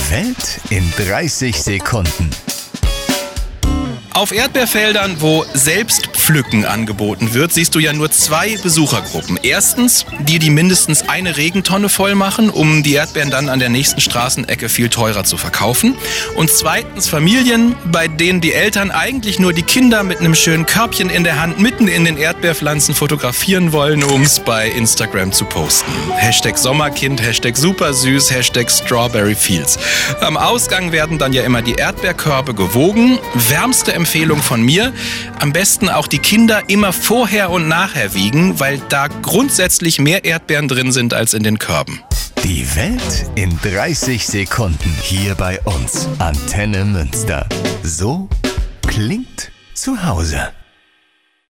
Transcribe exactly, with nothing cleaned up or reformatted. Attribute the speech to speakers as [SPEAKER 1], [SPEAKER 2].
[SPEAKER 1] Die Welt in dreißig Sekunden.
[SPEAKER 2] Auf Erdbeerfeldern, wo Selbstpflücken angeboten wird, siehst du ja nur zwei Besuchergruppen. Erstens die, die mindestens eine Regentonne voll machen, um die Erdbeeren dann an der nächsten Straßenecke viel teurer zu verkaufen. Und zweitens Familien, bei denen die Eltern eigentlich nur die Kinder mit einem schönen Körbchen in der Hand mitten in den Erdbeerpflanzen fotografieren wollen, um es bei Instagram zu posten. Hashtag Sommerkind, Hashtag Supersüß, Hashtag Strawberryfields. Am Ausgang werden dann ja immer die Erdbeerkörbe gewogen. Wärmste Empfehlung Empfehlung von mir, am besten auch die Kinder immer vorher und nachher wiegen, weil da grundsätzlich mehr Erdbeeren drin sind als in den Körben.
[SPEAKER 1] Die Welt in dreißig Sekunden hier bei uns. Antenne Münster. So klingt zu Hause.